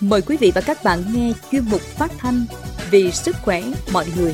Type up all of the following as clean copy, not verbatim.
Mời quý vị và các bạn nghe chuyên mục phát thanh Vì sức khỏe mọi người.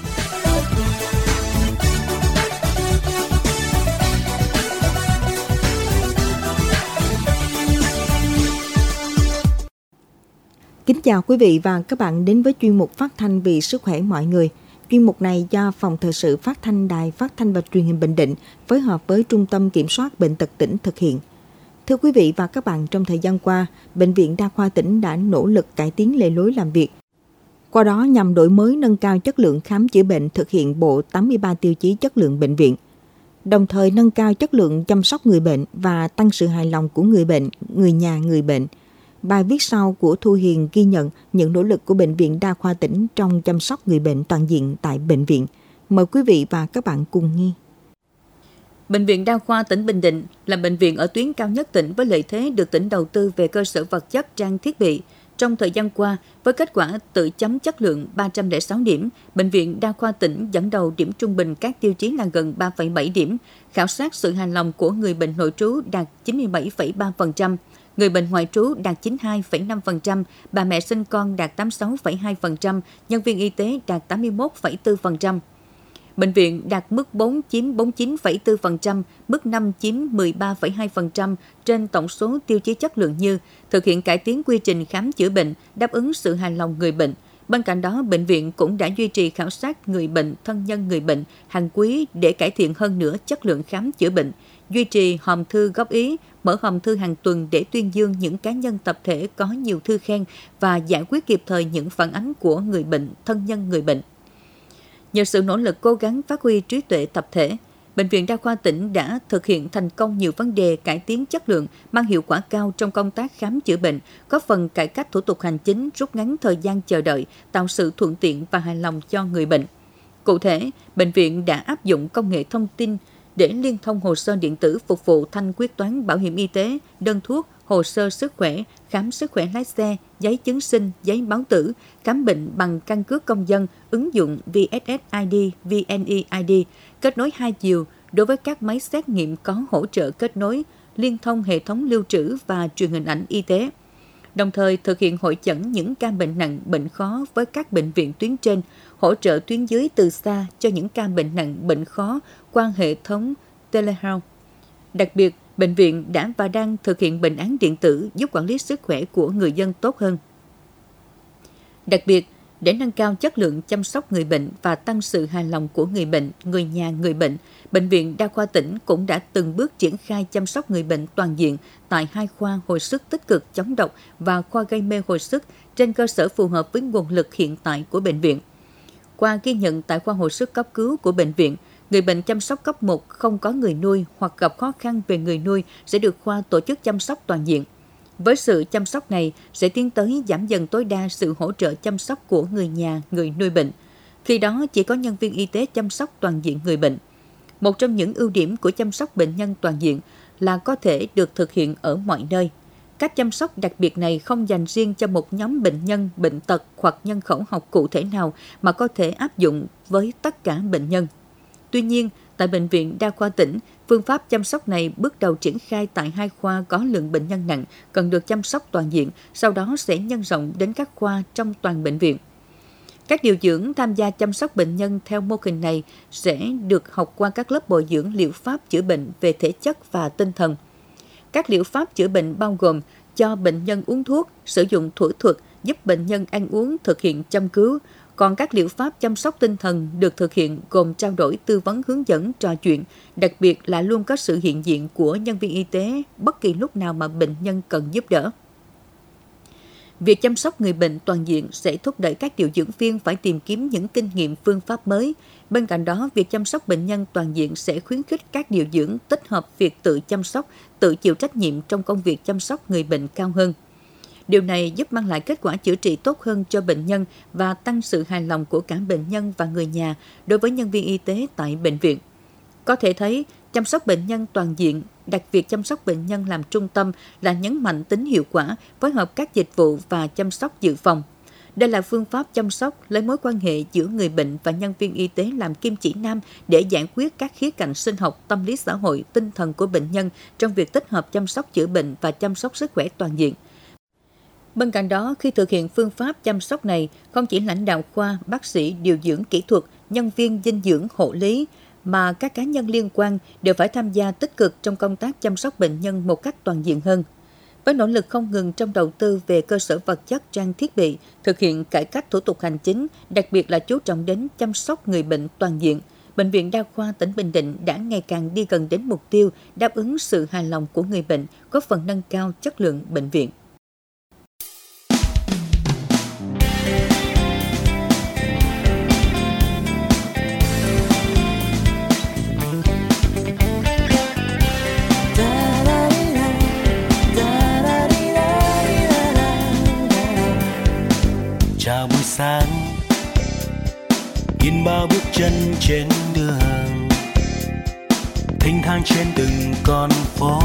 Kính chào quý vị và các bạn đến với chuyên mục phát thanh Vì sức khỏe mọi người. Chuyên mục này do Phòng Thời sự Phát thanh Đài Phát thanh và Truyền hình Bình Định phối hợp với Trung tâm Kiểm soát Bệnh tật tỉnh thực hiện. Thưa quý vị và các bạn, trong thời gian qua, Bệnh viện Đa khoa tỉnh đã nỗ lực cải tiến lề lối làm việc. Qua đó nhằm đổi mới nâng cao chất lượng khám chữa bệnh, thực hiện bộ 83 tiêu chí chất lượng bệnh viện, đồng thời nâng cao chất lượng chăm sóc người bệnh và tăng sự hài lòng của người bệnh, người nhà người bệnh. Bài viết sau của Thu Hiền ghi nhận những nỗ lực của Bệnh viện Đa khoa tỉnh trong chăm sóc người bệnh toàn diện tại bệnh viện. Mời quý vị và các bạn cùng nghe. Bệnh viện Đa khoa tỉnh Bình Định là bệnh viện ở tuyến cao nhất tỉnh với lợi thế được tỉnh đầu tư về cơ sở vật chất, trang thiết bị. Trong thời gian qua, với kết quả tự chấm chất lượng 306 điểm, Bệnh viện Đa khoa tỉnh dẫn đầu điểm trung bình các tiêu chí là gần 3,7 điểm. Khảo sát sự hài lòng của người bệnh nội trú đạt 97,3%. Người bệnh ngoại trú đạt 92,5%, bà mẹ sinh con đạt 86,2%, nhân viên y tế đạt 81,4%. Bệnh viện đạt mức 4 chiếm 49,4%, mức 5 chiếm 13,2% trên tổng số tiêu chí chất lượng như thực hiện cải tiến quy trình khám chữa bệnh, đáp ứng sự hài lòng người bệnh. Bên cạnh đó, bệnh viện cũng đã duy trì khảo sát người bệnh, thân nhân người bệnh hàng quý để cải thiện hơn nữa chất lượng khám chữa bệnh, duy trì hòm thư góp ý, mở hòm thư hàng tuần để tuyên dương những cá nhân tập thể có nhiều thư khen và giải quyết kịp thời những phản ánh của người bệnh, thân nhân người bệnh. Nhờ sự nỗ lực cố gắng phát huy trí tuệ tập thể, Bệnh viện Đa khoa tỉnh đã thực hiện thành công nhiều vấn đề cải tiến chất lượng, mang hiệu quả cao trong công tác khám chữa bệnh, góp phần cải cách thủ tục hành chính, rút ngắn thời gian chờ đợi, tạo sự thuận tiện và hài lòng cho người bệnh. Cụ thể, bệnh viện đã áp dụng công nghệ thông tin để liên thông hồ sơ điện tử phục vụ thanh quyết toán bảo hiểm y tế, đơn thuốc, hồ sơ sức khỏe, khám sức khỏe lái xe, giấy chứng sinh, giấy báo tử, khám bệnh bằng căn cước công dân, ứng dụng VSSID, VNeID, kết nối 2 chiều đối với các máy xét nghiệm có hỗ trợ kết nối, liên thông hệ thống lưu trữ và truyền hình ảnh y tế. Đồng thời thực hiện hội chẩn những ca bệnh nặng, bệnh khó với các bệnh viện tuyến trên, hỗ trợ tuyến dưới từ xa cho những ca bệnh nặng, bệnh khó qua hệ thống telehealth. Đặc biệt, bệnh viện đã và đang thực hiện bệnh án điện tử giúp quản lý sức khỏe của người dân tốt hơn. Đặc biệt, để nâng cao chất lượng chăm sóc người bệnh và tăng sự hài lòng của người bệnh, người nhà người bệnh, Bệnh viện Đa khoa tỉnh cũng đã từng bước triển khai chăm sóc người bệnh toàn diện tại 2 khoa hồi sức tích cực chống độc và khoa gây mê hồi sức trên cơ sở phù hợp với nguồn lực hiện tại của bệnh viện. Qua ghi nhận tại khoa hồi sức cấp cứu của bệnh viện, người bệnh chăm sóc cấp 1 không có người nuôi hoặc gặp khó khăn về người nuôi sẽ được khoa tổ chức chăm sóc toàn diện. Với sự chăm sóc này sẽ tiến tới giảm dần tối đa sự hỗ trợ chăm sóc của người nhà, người nuôi bệnh. Khi đó chỉ có nhân viên y tế chăm sóc toàn diện người bệnh. Một trong những ưu điểm của chăm sóc bệnh nhân toàn diện là có thể được thực hiện ở mọi nơi. Cách chăm sóc đặc biệt này không dành riêng cho một nhóm bệnh nhân, bệnh tật hoặc nhân khẩu học cụ thể nào mà có thể áp dụng với tất cả bệnh nhân. Tuy nhiên, tại Bệnh viện Đa khoa tỉnh, phương pháp chăm sóc này bước đầu triển khai tại 2 khoa có lượng bệnh nhân nặng cần được chăm sóc toàn diện, sau đó sẽ nhân rộng đến các khoa trong toàn bệnh viện. Các điều dưỡng tham gia chăm sóc bệnh nhân theo mô hình này sẽ được học qua các lớp bồi dưỡng liệu pháp chữa bệnh về thể chất và tinh thần. Các liệu pháp chữa bệnh bao gồm cho bệnh nhân uống thuốc, sử dụng thủ thuật, giúp bệnh nhân ăn uống, thực hiện châm cứu. Còn các liệu pháp chăm sóc tinh thần được thực hiện gồm trao đổi, tư vấn, hướng dẫn, trò chuyện, đặc biệt là luôn có sự hiện diện của nhân viên y tế bất kỳ lúc nào mà bệnh nhân cần giúp đỡ. Việc chăm sóc người bệnh toàn diện sẽ thúc đẩy các điều dưỡng viên phải tìm kiếm những kinh nghiệm phương pháp mới. Bên cạnh đó, việc chăm sóc bệnh nhân toàn diện sẽ khuyến khích các điều dưỡng tích hợp việc tự chăm sóc, tự chịu trách nhiệm trong công việc chăm sóc người bệnh cao hơn. Điều này giúp mang lại kết quả chữa trị tốt hơn cho bệnh nhân và tăng sự hài lòng của cả bệnh nhân và người nhà đối với nhân viên y tế tại bệnh viện. Có thể thấy, chăm sóc bệnh nhân toàn diện, đặt việc chăm sóc bệnh nhân làm trung tâm là nhấn mạnh tính hiệu quả, phối hợp các dịch vụ và chăm sóc dự phòng. Đây là phương pháp chăm sóc lấy mối quan hệ giữa người bệnh và nhân viên y tế làm kim chỉ nam để giải quyết các khía cạnh sinh học, tâm lý xã hội, tinh thần của bệnh nhân trong việc tích hợp chăm sóc chữa bệnh và chăm sóc sức khỏe toàn diện. Bên cạnh đó, khi thực hiện phương pháp chăm sóc này, không chỉ lãnh đạo khoa, bác sĩ, điều dưỡng kỹ thuật, nhân viên dinh dưỡng, hộ lý, mà các cá nhân liên quan đều phải tham gia tích cực trong công tác chăm sóc bệnh nhân một cách toàn diện hơn. Với nỗ lực không ngừng trong đầu tư về cơ sở vật chất, trang thiết bị, thực hiện cải cách thủ tục hành chính, đặc biệt là chú trọng đến chăm sóc người bệnh toàn diện, Bệnh viện Đa khoa tỉnh Bình Định đã ngày càng đi gần đến mục tiêu đáp ứng sự hài lòng của người bệnh, góp phần nâng cao chất lượng bệnh viện. Chào buổi sáng, nhìn bao bước chân trên đường, thênh thang trên từng con phố,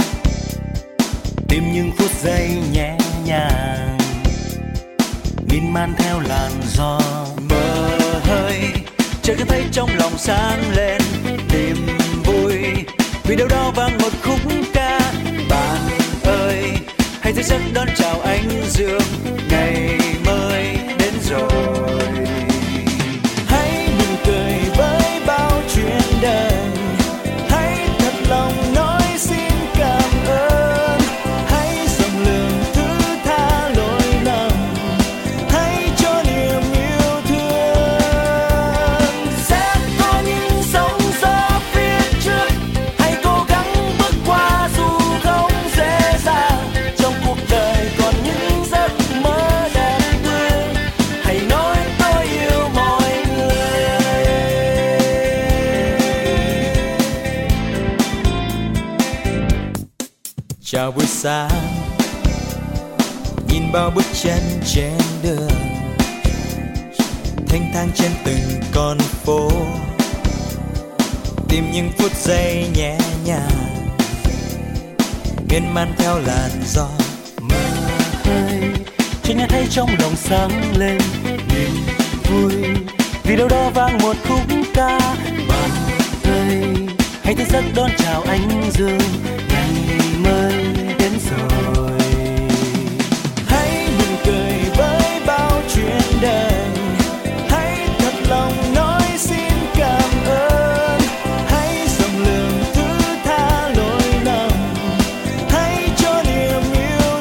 tìm những phút giây nhẹ nhàng, miên man theo làn gió mơ hơi, chợt cảm thấy trong lòng sáng lên niềm vui, vì đâu đó vang một khúc ca. Bạn ơi, hãy thức giấc đón chào ánh dương, ngày mới đến rồi. Hãy mỉm cười với bao chuyện đời, hãy thật lòng nói xin cảm ơn, hãy rộng lượng thứ tha lỗi lầm, hãy cho niềm yêu thương. Sẽ có những sóng gió phía trước, hãy cố gắng bước qua dù không dễ dàng. Trong cuộc đời còn những giấc mơ đẹp tươi, hãy nói tôi yêu mọi người. Chào buổi sáng, nhìn bao bước chân trên đường, thênh thang trên từng con phố, tìm những phút giây nhẹ nhàng, miên man theo làn gió mơ hơi, chợt nghe thấy trong lòng sáng lên niềm vui, vì đâu đó vang một khúc ca. Bạn ơi, hãy thức giấc đón chào ánh dương, ngày mới đến rồi. Hãy mỉm cười với bao chuyện đời, hãy thật lòng nói xin cảm ơn, hãy rộng lượng thứ tha lỗi lầm, hãy cho niềm yêu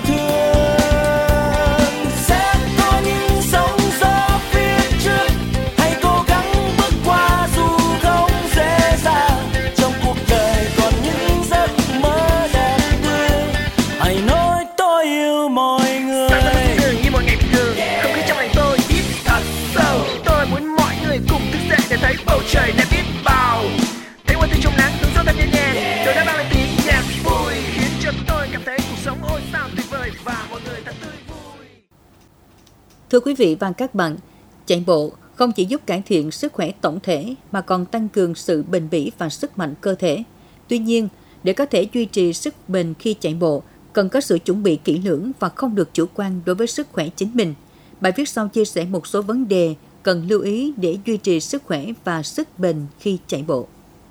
thương. Sẽ có những sóng gió phía trước, hãy cố gắng bước qua dù không dễ dàng. Trong cuộc đời còn những giấc mơ đẹp tươi, hãy nói tôi yêu mọi người. Sáng ra bình thường như mọi ngày bình thường, không khí trong ngày tôi hít thật sâu. Tôi muốn mọi người cùng thức dậy để thấy bầu trời đẹp biết bao. Thấy hoa tươi trong nắng, từng gió thật nhẹ nhàng, tôi đã bao lời tiếng nhạc vui, khiến cho tôi cảm thấy cuộc sống ôi sao tuyệt vời và mọi người thật tươi vui. Thưa quý vị và các bạn, chạy bộ không chỉ giúp cải thiện sức khỏe tổng thể mà còn tăng cường sự bền bỉ và sức mạnh cơ thể. Tuy nhiên, để có thể duy trì sức bền khi chạy bộ, cần có sự chuẩn bị kỹ lưỡng và không được chủ quan đối với sức khỏe chính mình. Bài viết sau chia sẻ một số vấn đề cần lưu ý để duy trì sức khỏe và sức bền khi chạy bộ.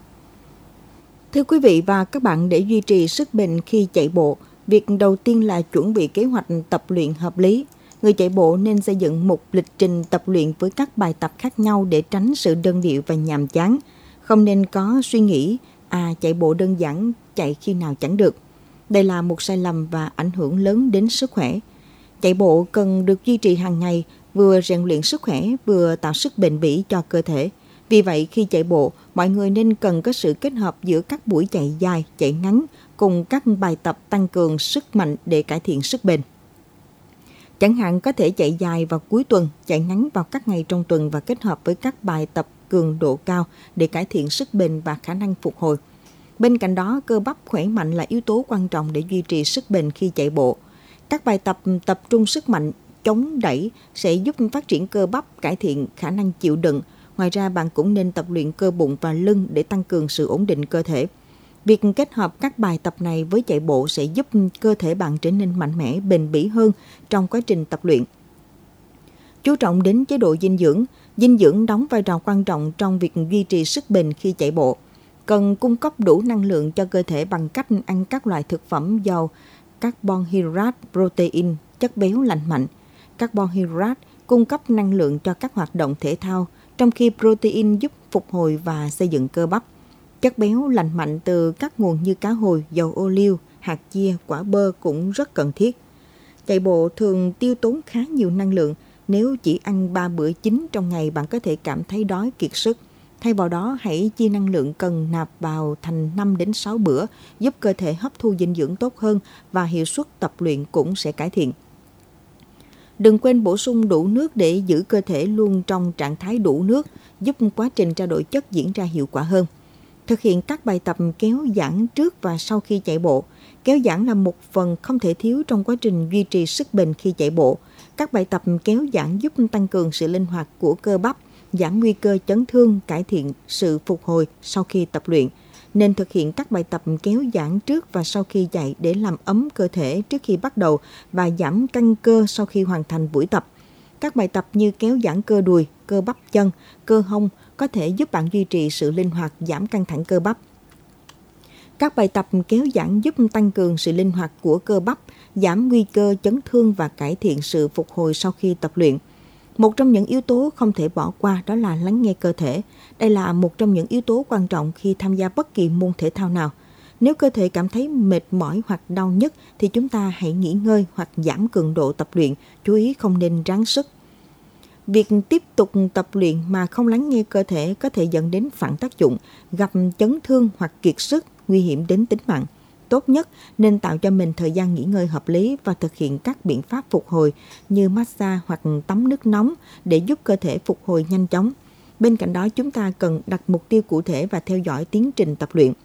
Thưa quý vị và các bạn, để duy trì sức bền khi chạy bộ, việc đầu tiên là chuẩn bị kế hoạch tập luyện hợp lý. Người chạy bộ nên xây dựng một lịch trình tập luyện với các bài tập khác nhau để tránh sự đơn điệu và nhàm chán. Không nên có suy nghĩ, chạy bộ đơn giản, chạy khi nào chẳng được. Đây là một sai lầm và ảnh hưởng lớn đến sức khỏe. Chạy bộ cần được duy trì hàng ngày, vừa rèn luyện sức khỏe, vừa tạo sức bền bỉ cho cơ thể. Vì vậy, khi chạy bộ, mọi người nên cần có sự kết hợp giữa các buổi chạy dài, chạy ngắn cùng các bài tập tăng cường sức mạnh để cải thiện sức bền. Chẳng hạn có thể chạy dài vào cuối tuần, chạy ngắn vào các ngày trong tuần và kết hợp với các bài tập cường độ cao để cải thiện sức bền và khả năng phục hồi. Bên cạnh đó, cơ bắp khỏe mạnh là yếu tố quan trọng để duy trì sức bền khi chạy bộ. Các bài tập trung sức mạnh, chống đẩy sẽ giúp phát triển cơ bắp, cải thiện khả năng chịu đựng. Ngoài ra, bạn cũng nên tập luyện cơ bụng và lưng để tăng cường sự ổn định cơ thể. Việc kết hợp các bài tập này với chạy bộ sẽ giúp cơ thể bạn trở nên mạnh mẽ, bền bỉ hơn trong quá trình tập luyện. Chú trọng đến chế độ dinh dưỡng. Dinh dưỡng đóng vai trò quan trọng trong việc duy trì sức bền khi chạy bộ. Cần cung cấp đủ năng lượng cho cơ thể bằng cách ăn các loại thực phẩm giàu carbon hydrate, protein, chất béo lành mạnh. Carbon hydrate cung cấp năng lượng cho các hoạt động thể thao, trong khi protein giúp phục hồi và xây dựng cơ bắp. Chất béo lành mạnh từ các nguồn như cá hồi, dầu ô liu, hạt chia, quả bơ cũng rất cần thiết. Chạy bộ thường tiêu tốn khá nhiều năng lượng. Nếu chỉ ăn 3 bữa chính trong ngày, bạn có thể cảm thấy đói kiệt sức. Thay vào đó, hãy chia năng lượng cần nạp vào thành 5 đến 6 bữa, giúp cơ thể hấp thu dinh dưỡng tốt hơn và hiệu suất tập luyện cũng sẽ cải thiện. Đừng quên bổ sung đủ nước để giữ cơ thể luôn trong trạng thái đủ nước, giúp quá trình trao đổi chất diễn ra hiệu quả hơn. Thực hiện các bài tập kéo giãn trước và sau khi chạy bộ. Kéo giãn là một phần không thể thiếu trong quá trình duy trì sức bền khi chạy bộ. Các bài tập kéo giãn giúp tăng cường sự linh hoạt của cơ bắp, giảm nguy cơ chấn thương, cải thiện sự phục hồi sau khi tập luyện. Nên thực hiện các bài tập kéo giãn trước và sau khi chạy để làm ấm cơ thể trước khi bắt đầu và giảm căng cơ sau khi hoàn thành buổi tập. Các bài tập như kéo giãn cơ đùi, cơ bắp chân, cơ hông có thể giúp bạn duy trì sự linh hoạt, giảm căng thẳng cơ bắp. Các bài tập kéo giãn giúp tăng cường sự linh hoạt của cơ bắp, giảm nguy cơ chấn thương và cải thiện sự phục hồi sau khi tập luyện. Một trong những yếu tố không thể bỏ qua đó là lắng nghe cơ thể. Đây là một trong những yếu tố quan trọng khi tham gia bất kỳ môn thể thao nào. Nếu cơ thể cảm thấy mệt mỏi hoặc đau nhức thì chúng ta hãy nghỉ ngơi hoặc giảm cường độ tập luyện, chú ý không nên ráng sức. Việc tiếp tục tập luyện mà không lắng nghe cơ thể có thể dẫn đến phản tác dụng, gặp chấn thương hoặc kiệt sức, nguy hiểm đến tính mạng. Tốt nhất nên tạo cho mình thời gian nghỉ ngơi hợp lý và thực hiện các biện pháp phục hồi như massage hoặc tắm nước nóng để giúp cơ thể phục hồi nhanh chóng. Bên cạnh đó, chúng ta cần đặt mục tiêu cụ thể và theo dõi tiến trình tập luyện.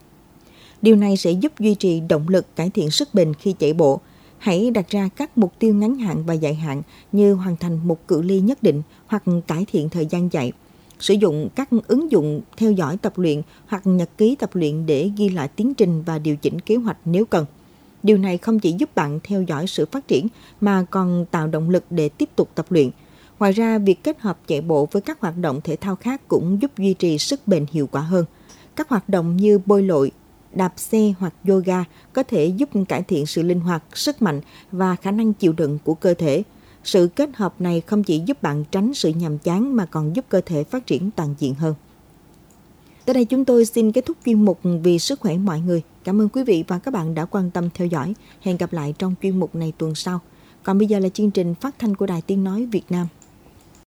Điều này sẽ giúp duy trì động lực, cải thiện sức bền khi chạy bộ. Hãy đặt ra các mục tiêu ngắn hạn và dài hạn như hoàn thành một cự ly nhất định hoặc cải thiện thời gian chạy. Sử dụng các ứng dụng theo dõi tập luyện hoặc nhật ký tập luyện để ghi lại tiến trình và điều chỉnh kế hoạch nếu cần. Điều này không chỉ giúp bạn theo dõi sự phát triển mà còn tạo động lực để tiếp tục tập luyện. Ngoài ra, việc kết hợp chạy bộ với các hoạt động thể thao khác cũng giúp duy trì sức bền hiệu quả hơn. Các hoạt động như bơi lội, đạp xe hoặc yoga có thể giúp cải thiện sự linh hoạt, sức mạnh và khả năng chịu đựng của cơ thể. Sự kết hợp này không chỉ giúp bạn tránh sự nhàm chán mà còn giúp cơ thể phát triển toàn diện hơn. Tới đây chúng tôi xin kết thúc chuyên mục Vì sức khỏe mọi người. Cảm ơn quý vị và các bạn đã quan tâm theo dõi. Hẹn gặp lại trong chuyên mục này tuần sau. Còn bây giờ là chương trình phát thanh của Đài Tiếng Nói Việt Nam.